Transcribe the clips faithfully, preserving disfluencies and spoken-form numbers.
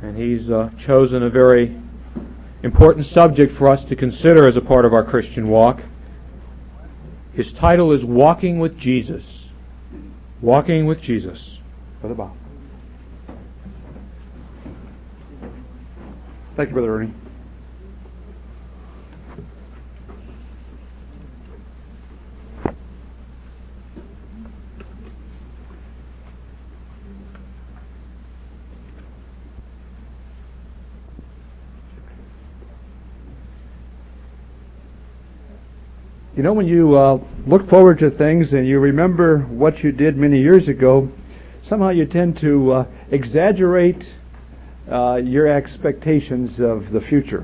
and he's uh, chosen a very important subject for us to consider as a part of our Christian walk. His title is Walking with Jesus. Walking with Jesus. Brother Bob. Thank you, Brother Ernie. You know, when you uh, look forward to things and you remember what you did many years ago, somehow you tend to uh, exaggerate uh, your expectations of the future.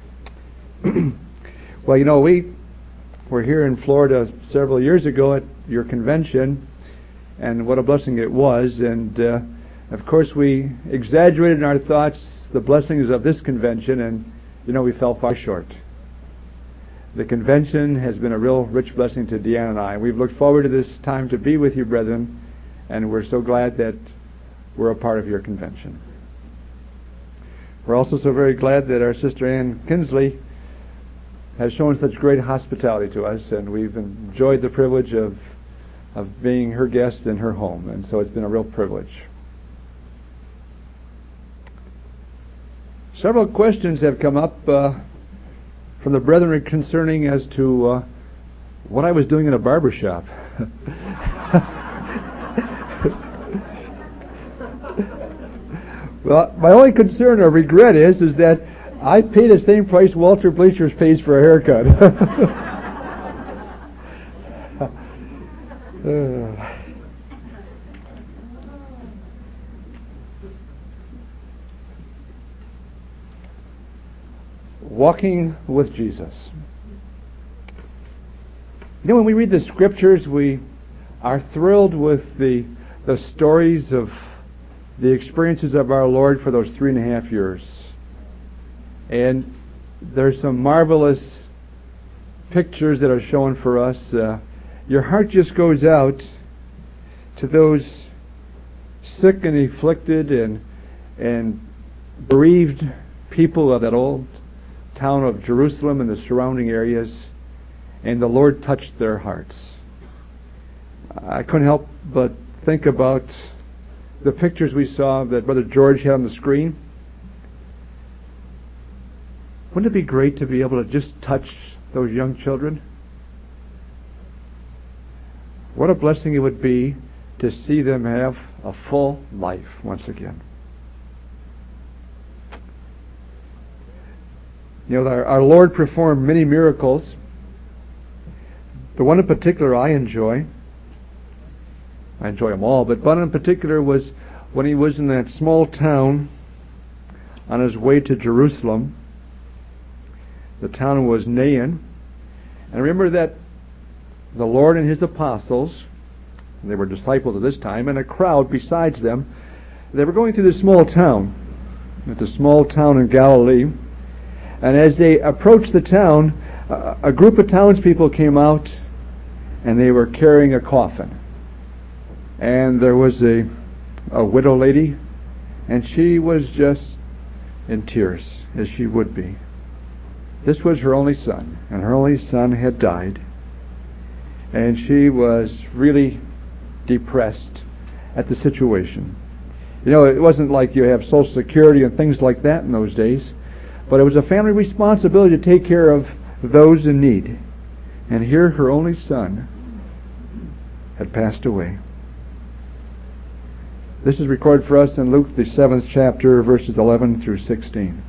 Well, you know, we were here in Florida several years ago at your convention, and what a blessing it was. And, uh, of course, we exaggerated in our thoughts the blessings of this convention, and, you know, we fell far short. The convention has been a real rich blessing to Deanna and I. We've looked forward to this time to be with you, brethren, and we're so glad that we're a part of your convention. We're also so very glad that our sister Ann Kinsley has shown such great hospitality to us, and we've enjoyed the privilege of of being her guest in her home, and so it's been a real privilege. Several questions have come up uh, from the brethren concerning as to uh, what I was doing in a barber shop. Well, my only concern or regret is is that I pay the same price Walter Bleachers pays for a haircut. uh. Walking with Jesus. You know, when we read the Scriptures, we are thrilled with the the stories of the experiences of our Lord for those three and a half years. And there's some marvelous pictures that are shown for us. Uh, your heart just goes out to those sick and afflicted and and bereaved people of that old town of Jerusalem and the surrounding areas, and the Lord touched their hearts. I couldn't help but think about the pictures we saw that Brother George had on the screen. Wouldn't it be great to be able to just touch those young children? What a blessing it would be to see them have a full life once again. You know, our, our Lord performed many miracles. The one in particular I enjoy. I enjoy them all, but one in particular was when he was in that small town on his way to Jerusalem. The town was Nain. And remember that the Lord and his apostles, they were disciples at this time, and a crowd besides them, they were going through this small town. It's a small town in Galilee. And as they approached the town, a group of townspeople came out, and they were carrying a coffin. And there was a, a widow lady, and she was just in tears, as she would be. This was her only son, and her only son had died. And she was really depressed at the situation. You know, it wasn't like you have Social Security and things like that in those days, but it was a family responsibility to take care of those in need. And here her only son had passed away. This is recorded for us in Luke, the seventh chapter, verses eleven through sixteen.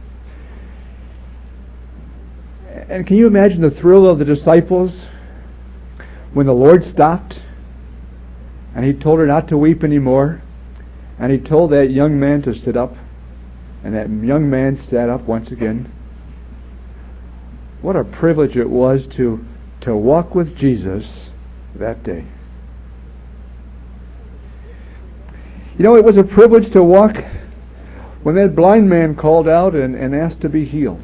And can you imagine the thrill of the disciples when the Lord stopped and he told her not to weep anymore, and he told that young man to sit up, and that young man sat up once again? What a privilege it was to, to walk with Jesus that day. You know, it was a privilege to walk when that blind man called out and, and asked to be healed.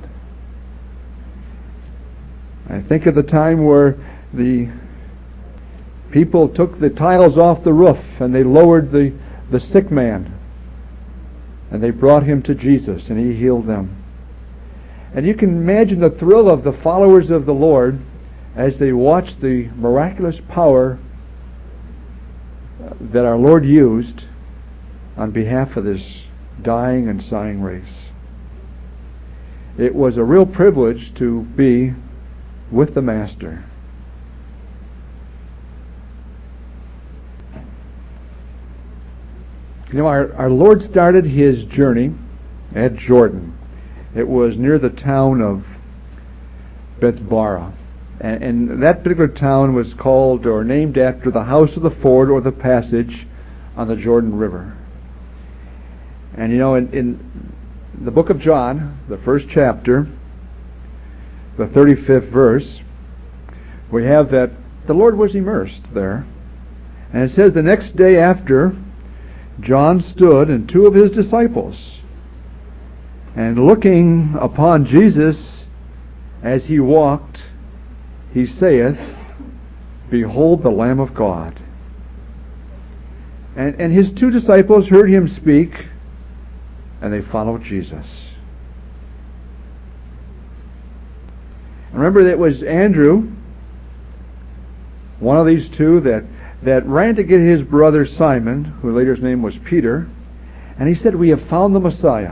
I think of the time where the people took the tiles off the roof and they lowered the, the sick man And they brought him to Jesus, and he healed them. And you can imagine the thrill of the followers of the Lord as they watched the miraculous power that our Lord used on behalf of this dying and sighing race. It was a real privilege to be with the Master. You know, our, our Lord started his journey at Jordan. It was near the town of Bethbara. And, and that particular town was called or named after the house of the ford or the passage on the Jordan River. And you know, in, in the book of John, the first chapter, the thirty-fifth verse, we have that the Lord was immersed there. And it says, the next day after, John stood and two of his disciples, and looking upon Jesus as he walked, he saith, Behold the Lamb of God. And, and his two disciples heard him speak, and they followed Jesus. Remember, that was Andrew, one of these two that that ran to get his brother Simon, who later's name was Peter, and he said, We have found the Messiah.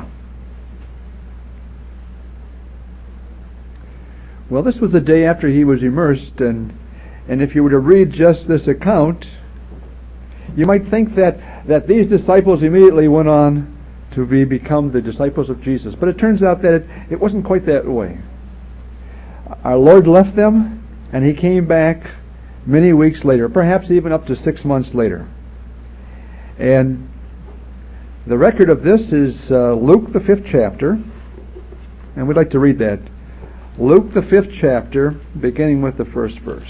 Well, this was the day after he was immersed, and and if you were to read just this account, you might think that, that these disciples immediately went on to be become the disciples of Jesus. But it turns out that it, it wasn't quite that way. Our Lord left them, and he came back many weeks later, perhaps even up to six months later. And the record of this is uh, Luke, the fifth chapter, and we'd like to read that. Luke, the fifth chapter, beginning with the first verse.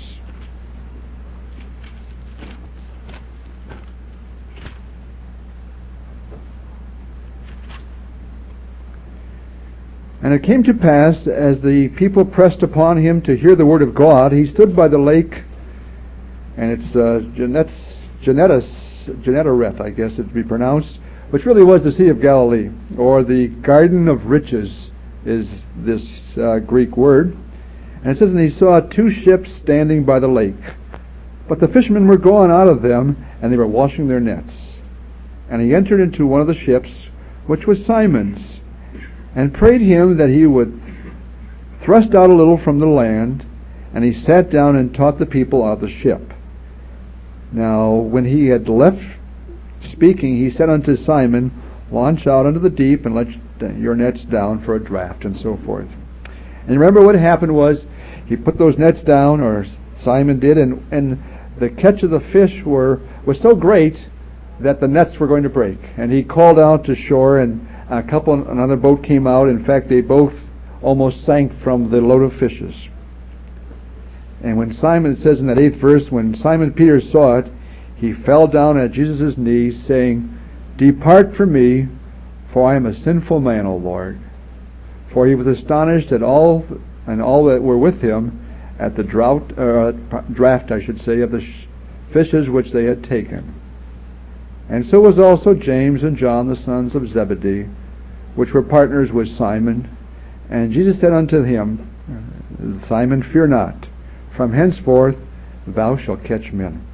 And it came to pass, as the people pressed upon him to hear the word of God, he stood by the lake, and it's uh, Gennesaret, I guess it'd be pronounced, which really was the Sea of Galilee, or the Garden of Riches is this uh, Greek word. And it says, And he saw two ships standing by the lake, but the fishermen were gone out of them, and they were washing their nets. And he entered into one of the ships, which was Simon's, and prayed him that he would thrust out a little from the land, and he sat down and taught the people out of the ship. Now, when he had left speaking, he said unto Simon, Launch out into the deep, and let your nets down for a draught, and so forth. And remember what happened was, he put those nets down, or Simon did, and, and the catch of the fish were was so great that the nets were going to break. And he called out to shore, and a couple, another boat came out. In fact, they both almost sank from the load of fishes. And when Simon, it says in that eighth verse, when Simon Peter saw it, he fell down at Jesus' knees, saying, Depart from me, for I am a sinful man, O Lord. For he was astonished at all and all that were with him at the drought, uh, draft, I should say, of the sh- fishes which they had taken. And so was also James and John, the sons of Zebedee, which were partners with Simon. And Jesus said unto him, Simon, fear not. From henceforth thou shalt catch men.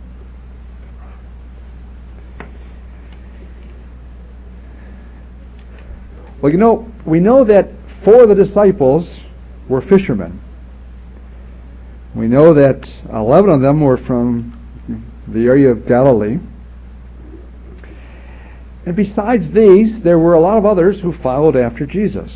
Well, you know, we know that four of the disciples were fishermen. We know that eleven of them were from the area of Galilee. And besides these, there were a lot of others who followed after Jesus.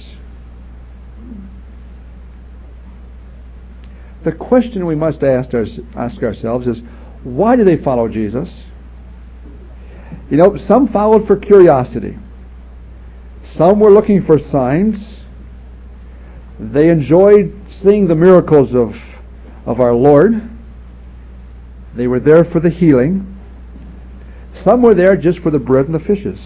The question we must ask, our, ask ourselves is, why did they follow Jesus? You know, some followed for curiosity. Some were looking for signs. They enjoyed seeing the miracles of, of our Lord. They were there for the healing. Some were there just for the bread and the fishes.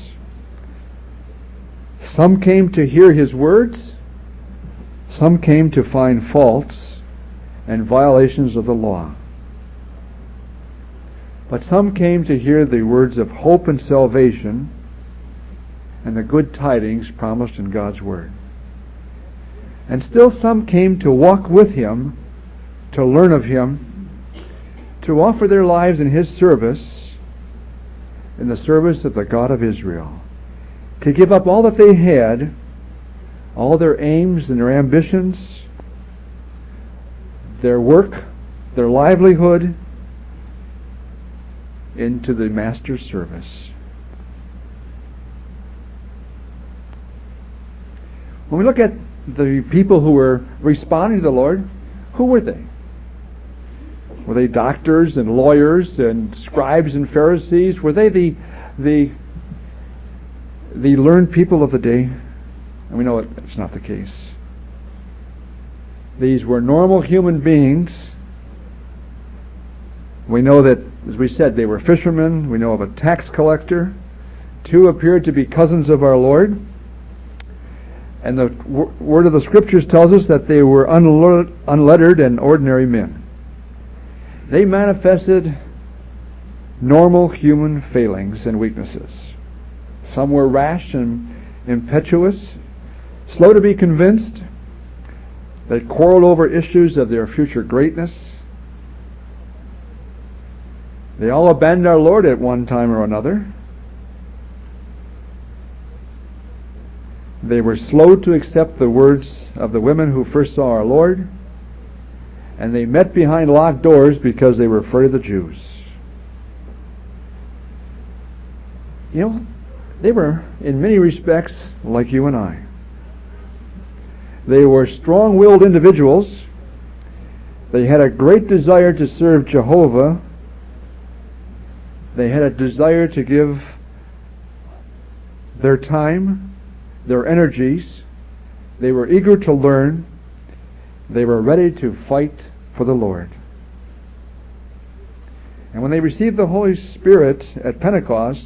Some came to hear his words. Some came to find faults and violations of the law. But some came to hear the words of hope and salvation, and the good tidings promised in God's Word. And still some came to walk with Him, to learn of Him, to offer their lives in His service, in the service of the God of Israel, to give up all that they had, all their aims and their ambitions, their work, their livelihood, into the Master's service. When we look at the people who were responding to the Lord, who were they? Were they doctors and lawyers and scribes and Pharisees? Were they the the the learned people of the day? And we know it's not the case. These were normal human beings. We know that, as we said, they were fishermen. We know of a tax collector. Two appeared to be cousins of our Lord. And the w- word of the Scriptures tells us that they were unle- unlettered and ordinary men. They manifested normal human failings and weaknesses. Some were rash and impetuous, slow to be convinced. They quarreled over issues of their future greatness. They all abandoned our Lord at one time or another. They were slow to accept the words of the women who first saw our Lord, and they met behind locked doors because they were afraid of the Jews. You know, they were, in many respects, like you and I. They were strong-willed individuals. They had a great desire to serve Jehovah. They had a desire to give their time, their energies. They were eager to learn. They were ready to fight for the Lord. And when they received the Holy Spirit at Pentecost,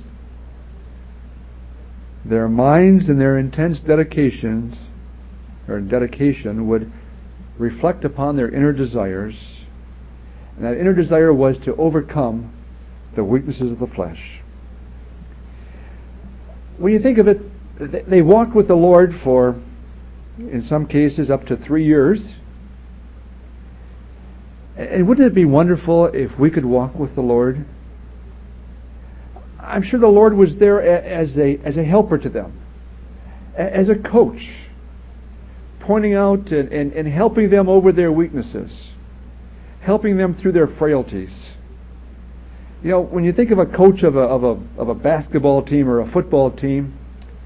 their minds and their intense dedications or dedication would reflect upon their inner desires, and that inner desire was to overcome the weaknesses of the flesh. When you think of it, they walked with the Lord for, in some cases, up to three years. And wouldn't it be wonderful if we could walk with the Lord? I'm sure the Lord was there as a as a helper to them, as a coach, pointing out and, and, and helping them over their weaknesses, helping them through their frailties. You know, when you think of a coach of a of a of a basketball team or a football team,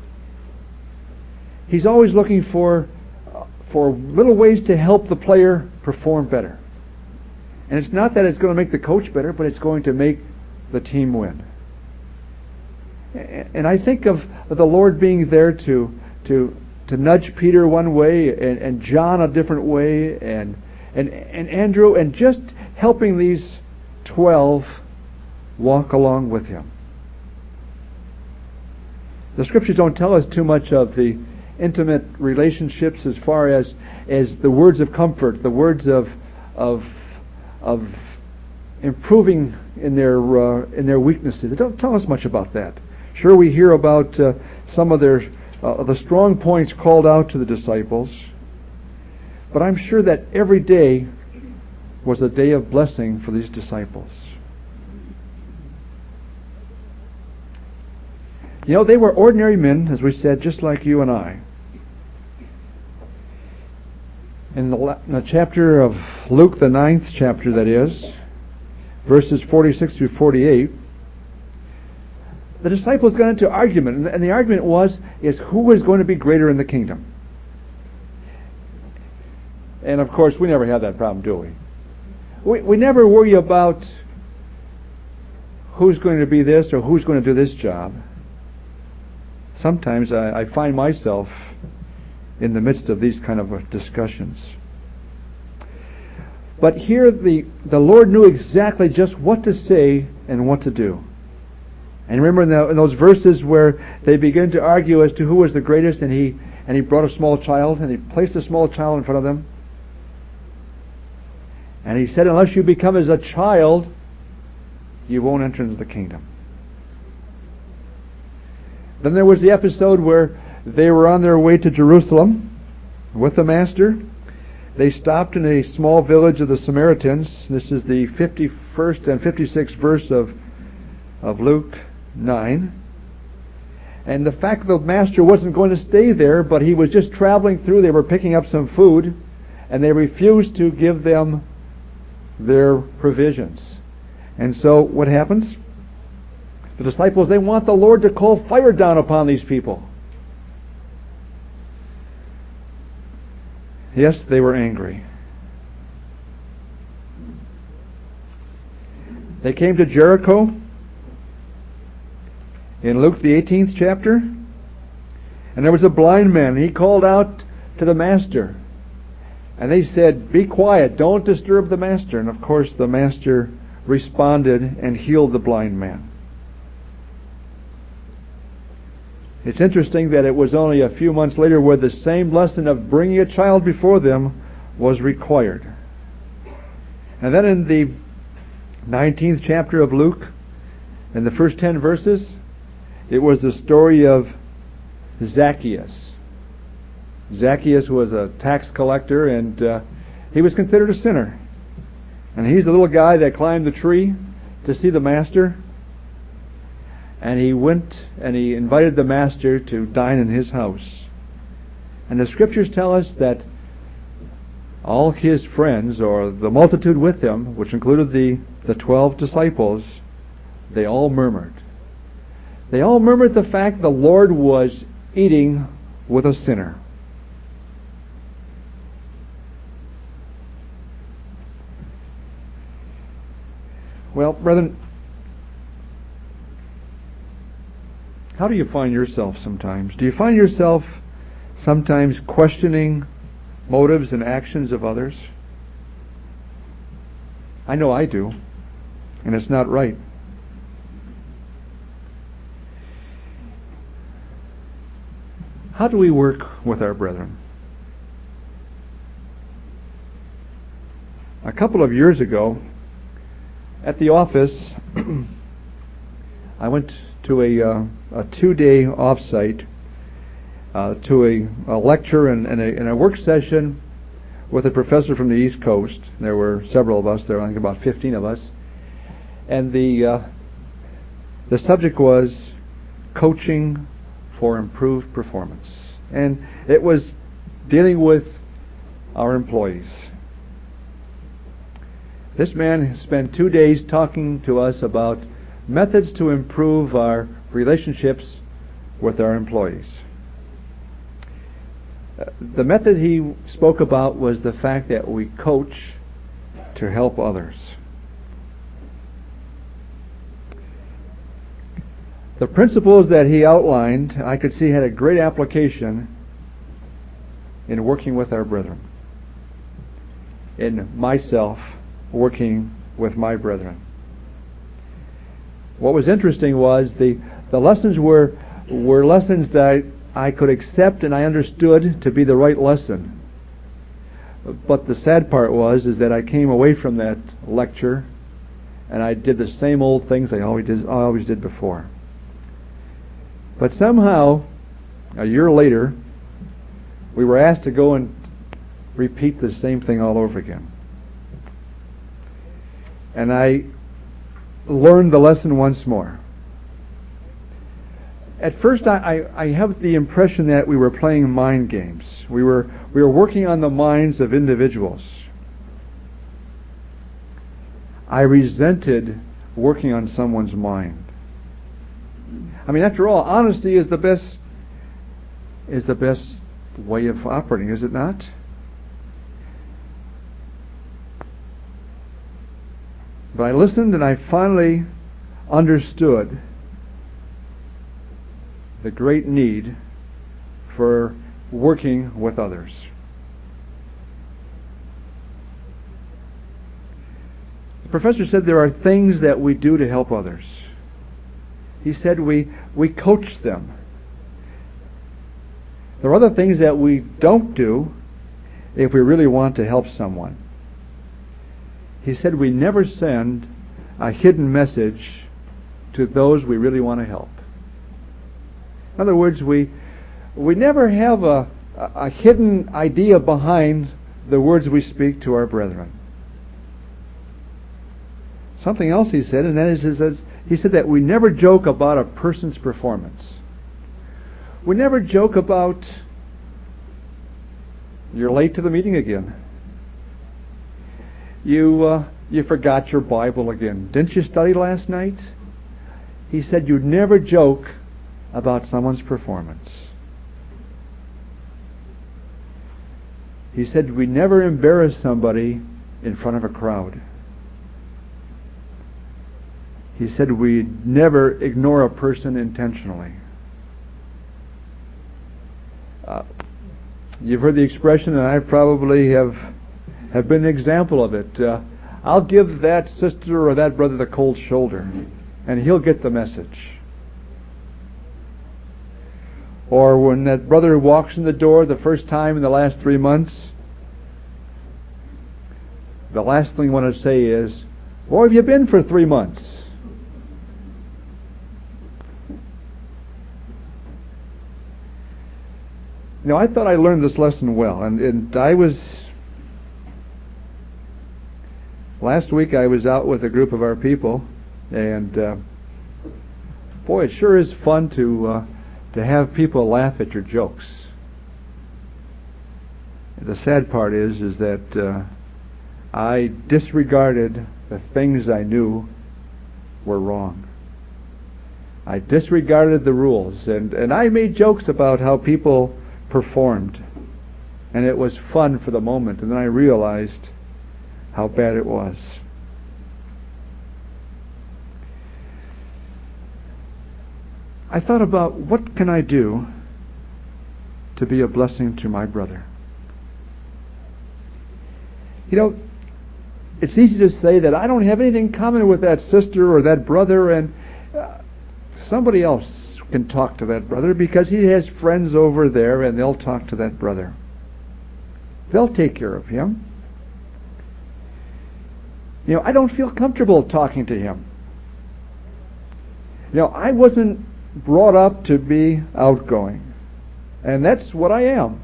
he's always looking for for little ways to help the player perform better. And it's not that it's going to make the coach better, but it's going to make the team win. And I think of the Lord being there to to to nudge Peter one way and, and John a different way and and and Andrew, and just helping these twelve walk along with him. The Scriptures don't tell us too much of the intimate relationships as far as as the words of comfort, the words of of of improving in their uh, in their weaknesses. They don't tell us much about that. Sure, we hear about uh, some of their uh, the strong points called out to the disciples, but I'm sure that every day was a day of blessing for these disciples. You know, they were ordinary men, as we said, just like you and I. In the, in the chapter of Luke, the ninth chapter, that is, verses forty-six through forty-eight, the disciples got into argument, and the argument was, is who was going to be greater in the kingdom? And of course, we never have that problem, do we? We, we never worry about who's going to be this or who's going to do this job. Sometimes I, I find myself in the midst of these kind of discussions. But here the, the Lord knew exactly just what to say and what to do. And remember in, the, in those verses where they begin to argue as to who was the greatest, and he and he brought a small child, and he placed a small child in front of them. And he said, unless you become as a child, you won't enter into the kingdom. Then there was the episode where they were on their way to Jerusalem with the Master. They stopped in a small village of the Samaritans. This is the fifty-first and fifty-sixth verse of, of Luke nine. And the fact that the Master wasn't going to stay there, but he was just traveling through, they were picking up some food, and they refused to give them their provisions. And so what happens? The disciples, they want the Lord to call fire down upon these people. Yes, they were angry. They came to Jericho in Luke the eighteenth chapter, and there was a blind man. He called out to the Master, and they said, "Be quiet, don't disturb the Master." And of course the Master responded and healed the blind man. It's interesting that it was only a few months later where the same lesson of bringing a child before them was required. And then in the nineteenth chapter of Luke, in the first ten verses, it was the story of Zacchaeus. Zacchaeus was a tax collector, and uh, he was considered a sinner. And he's the little guy that climbed the tree to see the Master. And he went and he invited the Master to dine in his house. And the Scriptures tell us that all his friends, or the multitude with him, which included the, the twelve disciples, they all murmured. They all murmured the fact the Lord was eating with a sinner. Well, brethren, how do you find yourself sometimes? Do you find yourself sometimes questioning motives and actions of others? I know I do, and it's not right. How do we work with our brethren? A couple of years ago, at the office, I went to a, uh, a two-day off-site uh, to a, a lecture and, and, a, and a work session with a professor from the East Coast. There were several of us there, I think about fifteen of us. And the uh, the subject was coaching for improved performance. And it was dealing with our employees. This man spent two days talking to us about methods to improve our relationships with our employees. Uh, the method he spoke about was the fact that we coach to help others. The principles that he outlined, I could see had a great application in working with our brethren, in myself working with my brethren. What was interesting was the, the lessons were were lessons that I could accept and I understood to be the right lesson. But the sad part was is that I came away from that lecture and I did the same old things I always did, I always did before. But somehow, a year later, we were asked to go and repeat the same thing all over again. And I learned the lesson once more. At first, I, I, I have the impression that we were playing mind games. We were we were working on the minds of individuals. I resented working on someone's mind. I mean, after all, honesty is the best is the best way of operating, is it not? But I listened and I finally understood the great need for working with others. The professor said there are things that we do to help others. He said we, we coach them. There are other things that we don't do if we really want to help someone. He said we never send a hidden message to those we really want to help. In other words, we we never have a, a hidden idea behind the words we speak to our brethren. Something else he said, and that is, is that he said that we never joke about a person's performance. We never joke about, you're late to the meeting again. You uh, you forgot your Bible again. Didn't you study last night? He said you'd never joke about someone's performance. He said we never embarrass somebody in front of a crowd. He said we never ignore a person intentionally. Uh, you've heard the expression, and I probably have have been an example of it. Uh, I'll give that sister or that brother the cold shoulder, and he'll get the message. Or when that brother walks in the door the first time in the last three months, the last thing you want to say is, "Where have you been for three months?" You know, I thought I learned this lesson well, and, and I was, last week I was out with a group of our people, and uh, boy, it sure is fun to uh, to have people laugh at your jokes. The sad part is, is that uh, I disregarded the things I knew were wrong. I disregarded the rules, and, and I made jokes about how people performed, and it was fun for the moment, and then I realized how bad it was. I thought about, what can I do to be a blessing to my brother? You know, it's easy to say that I don't have anything in common with that sister or that brother, and uh, somebody else can talk to that brother because he has friends over there, and they'll talk to that brother. They'll take care of him. You know, I don't feel comfortable talking to him. You know, I wasn't brought up to be outgoing, and that's what I am.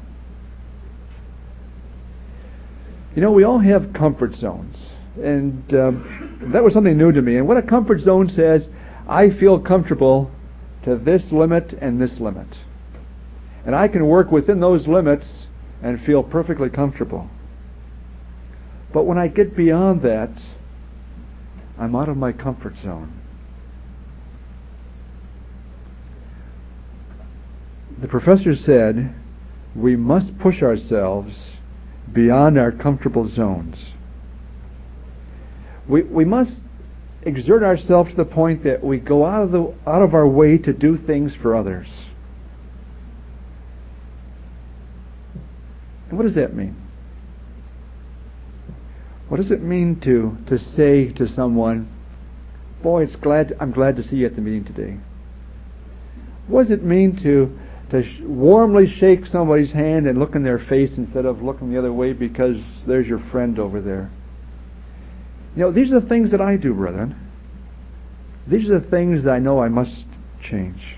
You know, we all have comfort zones, and um, that was something new to me. And what a comfort zone says, I feel comfortable to this limit and this limit, and I can work within those limits and feel perfectly comfortable. But when I get beyond that, I'm out of my comfort zone. The professor said we must push ourselves beyond our comfortable zones. We we must exert ourselves to the point that we go out of the out of our way to do things for others. And what does that mean? What does it mean to to say to someone, "Boy, it's glad I'm glad to see you at the meeting today"? What does it mean to to sh- warmly shake somebody's hand and look in their face instead of looking the other way because there's your friend over there? You know, these are the things that I do, brethren. These are the things that I know I must change.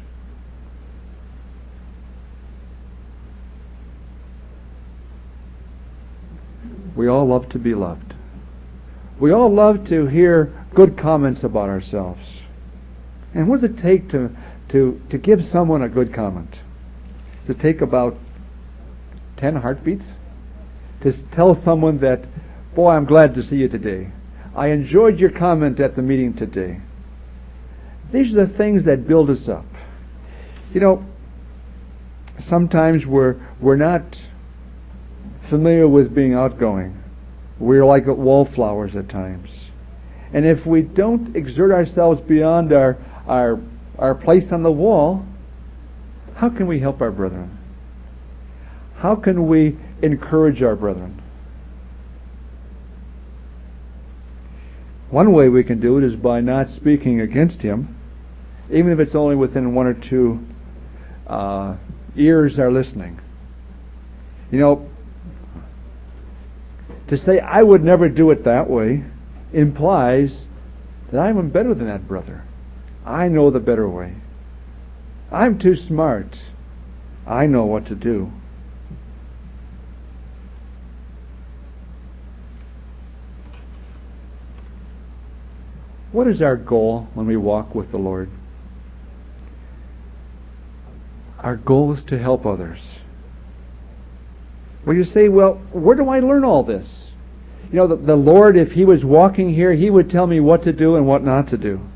We all love to be loved. We all love to hear good comments about ourselves. And what does it take to, to, to give someone a good comment? To take about ten heartbeats? To tell someone that, "Boy, I'm glad to see you today. I enjoyed your comment at the meeting today." These are the things that build us up. You know, sometimes we're we're not familiar with being outgoing. We're like wallflowers at times. And if we don't exert ourselves beyond our our our place on the wall, how can we help our brethren? How can we encourage our brethren? One way we can do it is by not speaking against him, even if it's only within one or two uh, ears are listening. You know, to say, "I would never do it that way," implies that I'm better than that brother. I know the better way. I'm too smart. I know what to do. What is our goal when we walk with the Lord? Our goal is to help others. Well, you say, well, where do I learn all this? You know, the, the Lord, if He was walking here, He would tell me what to do and what not to do.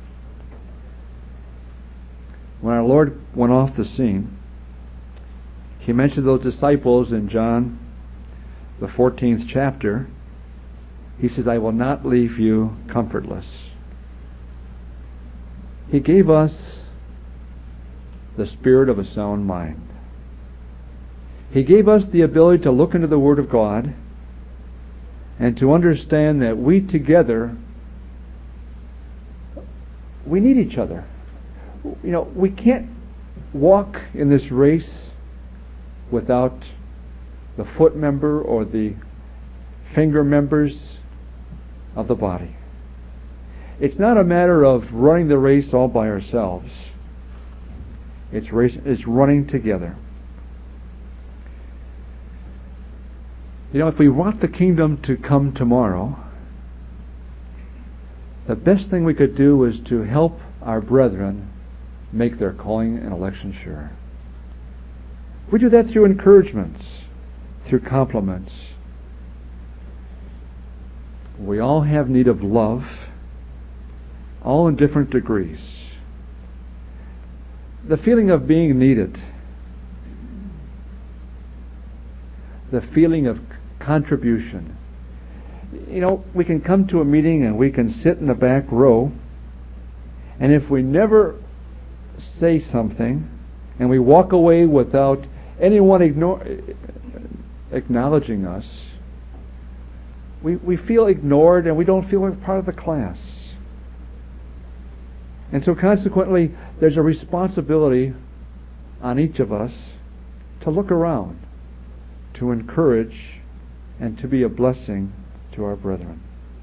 When our Lord went off the scene, He mentioned those disciples in John, the fourteenth chapter. He says, I will not leave you comfortless. He gave us the spirit of a sound mind. He gave us the ability to look into the Word of God and to understand that we together, we need each other. You know, we can't walk in this race without the foot member or the finger members of the body. It's not a matter of running the race all by ourselves. It's race, it's running together. You know, if we want the kingdom to come tomorrow, the best thing we could do is to help our brethren make their calling and election sure. We do that through encouragements, through compliments. We all have need of love, all in different degrees. The feeling of being needed, the feeling of contribution. You know, we can come to a meeting and we can sit in the back row, and if we never say something and we walk away without anyone ignore, acknowledging us, we, we feel ignored and we don't feel like part of the class. And so consequently, there's a responsibility on each of us to look around, to encourage, and to be a blessing to our brethren.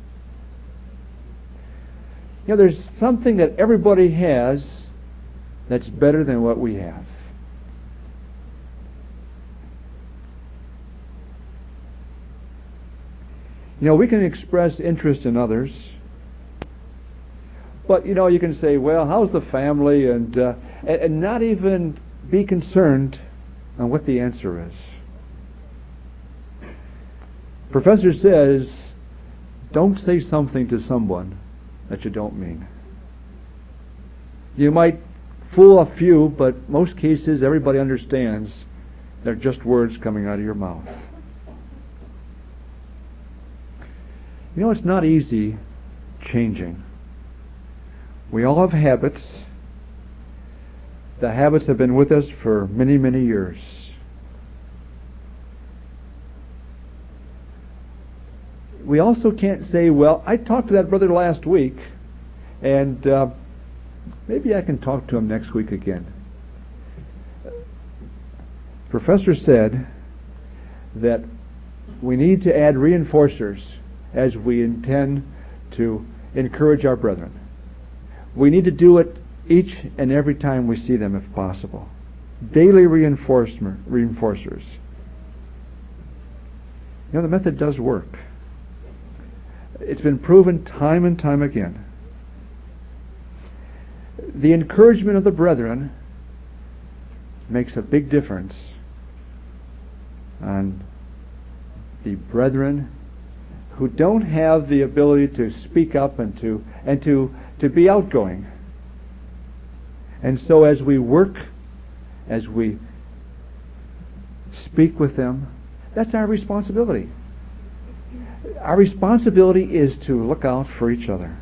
You know, there's something that everybody has that's better than what we have. You know, we can express interest in others, but, you know, you can say, well, how's the family, and, uh, and, and not even be concerned on what the answer is. Professor says, don't say something to someone that you don't mean. You might fool a few, but most cases everybody understands they're just words coming out of your mouth. You know, it's not easy changing. We all have habits. The habits have been with us for many, many years. We also can't say, well, I talked to that brother last week, and uh, maybe I can talk to him next week again. Professor said that we need to add reinforcers as we intend to encourage our brethren. We need to do it each and every time we see them, if possible. Daily reinforcement, reinforcers. You know, the method does work. It's been proven time and time again. The encouragement of the brethren makes a big difference on the brethren who don't have the ability to speak up and to and to, to be outgoing. And so as we work, as we speak with them, that's our responsibility. Our responsibility is to look out for each other.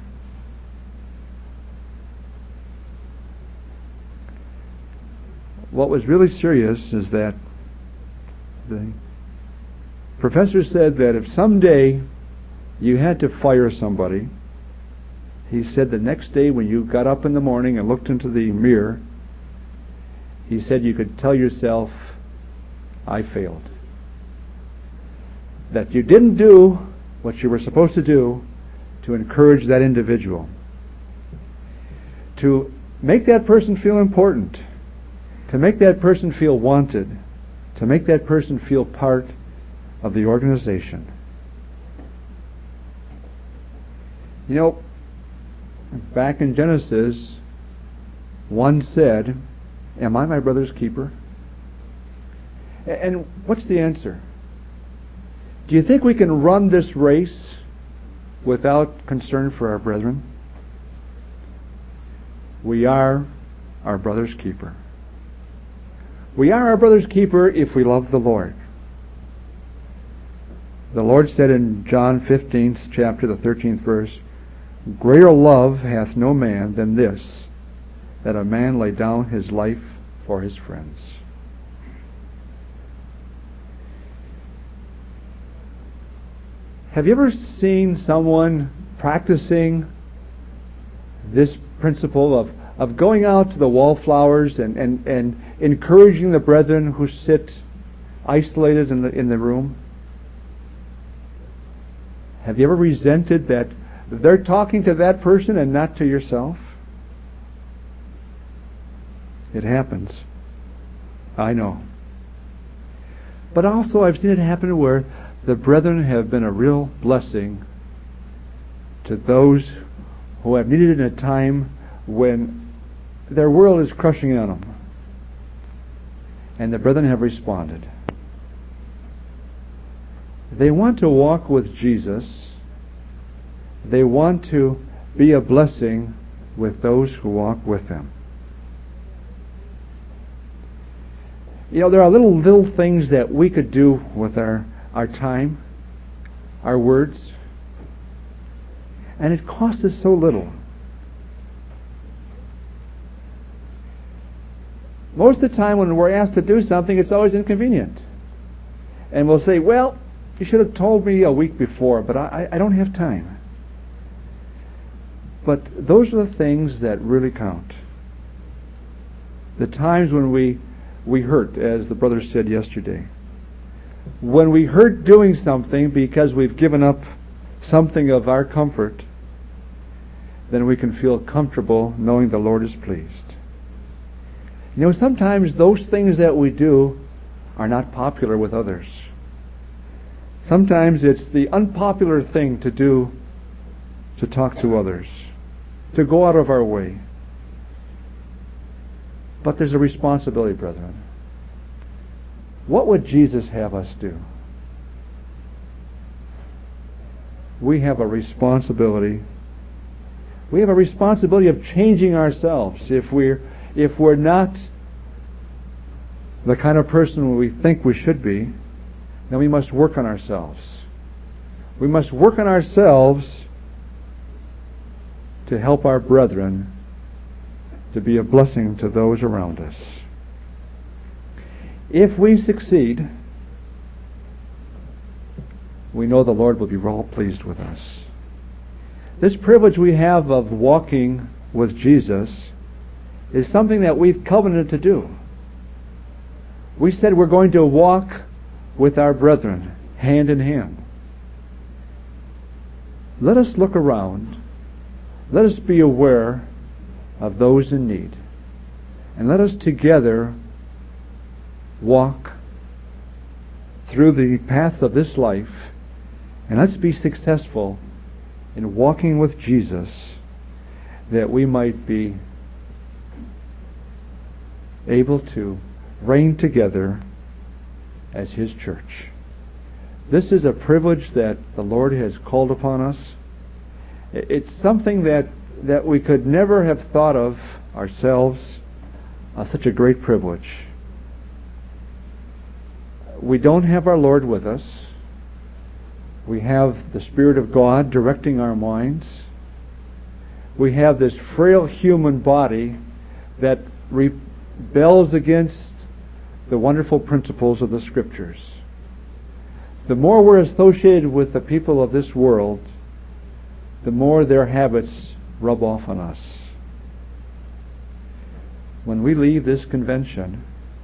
What was really serious is that the professor said that if someday you had to fire somebody, he said the next day when you got up in the morning and looked into the mirror, he said you could tell yourself, I failed. That you didn't do what you were supposed to do to encourage that individual, to make that person feel important, to make that person feel wanted, to make that person feel part of the organization. You know, back in Genesis, one said, "Am I my brother's keeper?" And what's the answer? Do you think we can run this race without concern for our brethren? We are our brother's keeper. We are our brother's keeper if we love the Lord. The Lord said in John fifteenth chapter, the thirteenth verse, "Greater love hath no man than this, that a man lay down his life for his friends." Have you ever seen someone practicing this principle of, of going out to the wallflowers and, and, and encouraging the brethren who sit isolated in the, in the room? Have you ever resented that they're talking to that person and not to yourself? It happens. I know. But also I've seen it happen where the brethren have been a real blessing to those who have needed it in a time when their world is crushing in on them. And the brethren have responded. They want to walk with Jesus. They want to be a blessing with those who walk with Him. You know, there are little little things that we could do with our, our time, our words, and it costs us so little. Most of the time when we're asked to do something, it's always inconvenient. And we'll say, well, you should have told me a week before, but I, I don't have time. But those are the things that really count. The times when we we hurt, as the brother said yesterday. When we hurt doing something because we've given up something of our comfort, then we can feel comfortable knowing the Lord is pleased. You know, sometimes those things that we do are not popular with others. Sometimes it's the unpopular thing to do to talk to others, to go out of our way. But there's a responsibility, brethren. What would Jesus have us do? We have a responsibility. We have a responsibility of changing ourselves. If we're if we're not the kind of person we think we should be, then we must work on ourselves. We must work on ourselves to help our brethren to be a blessing to those around us. If we succeed, we know the Lord will be well pleased with us. This privilege we have of walking with Jesus is something that we've covenanted to do. We said we're going to walk with our brethren, hand in hand. Let us look around. Let us be aware of those in need. And let us together walk through the paths of this life, and let's be successful in walking with Jesus, that we might be able to reign together as His church. This is a privilege that the Lord has called upon us. It's something that that we could never have thought of ourselves, uh, such a great privilege. We don't have our Lord with us. We have the Spirit of God directing our minds. We have this frail human body that rebels against the wonderful principles of the Scriptures. The more we're associated with the people of this world, the more their habits rub off on us. When we leave this convention,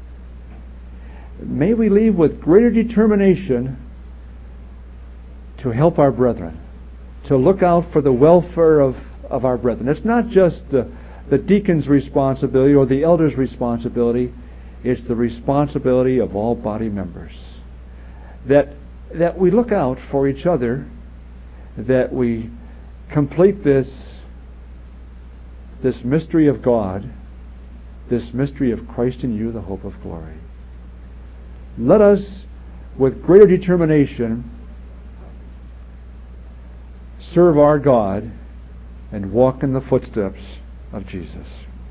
may we leave with greater determination to help our brethren, to look out for the welfare of, of our brethren. It's not just the, the deacon's responsibility or the elder's responsibility. It's the responsibility of all body members. That, that we look out for each other, that we complete this, this mystery of God, this mystery of Christ in you, the hope of glory. Let us, with greater determination, serve our God and walk in the footsteps of Jesus.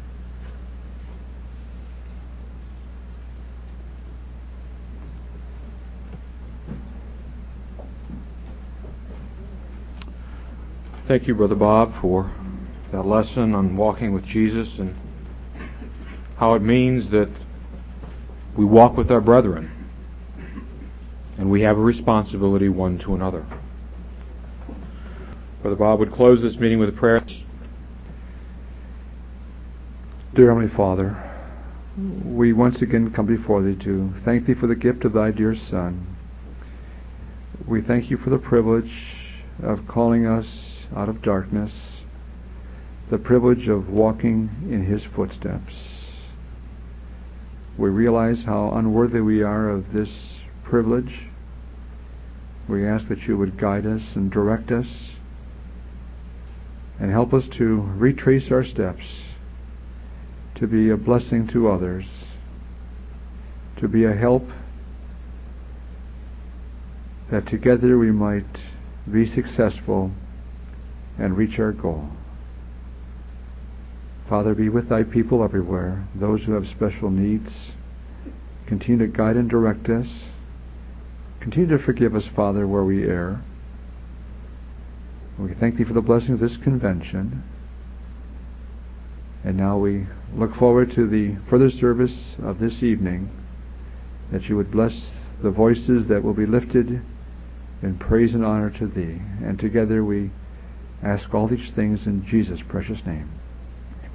Thank you, Brother Bob, for that lesson on walking with Jesus and how it means that we walk with our brethren and we have a responsibility one to another. Brother Bob would close this meeting with a prayer. Dear Heavenly Father, we once again come before Thee to thank Thee for the gift of Thy dear Son. We thank You for the privilege of calling us out of darkness, the privilege of walking in His footsteps. We realize how unworthy we are of this privilege. We ask that You would guide us and direct us and help us to retrace our steps, to be a blessing to others, to be a help, that together we might be successful and reach our goal. Father, be with Thy people everywhere, those who have special needs. Continue to guide and direct us. Continue to forgive us, Father, where we err. We thank Thee for the blessing of this convention. And now we look forward to the further service of this evening, that You would bless the voices that will be lifted in praise and honor to Thee. And together we ask all these things in Jesus' precious name.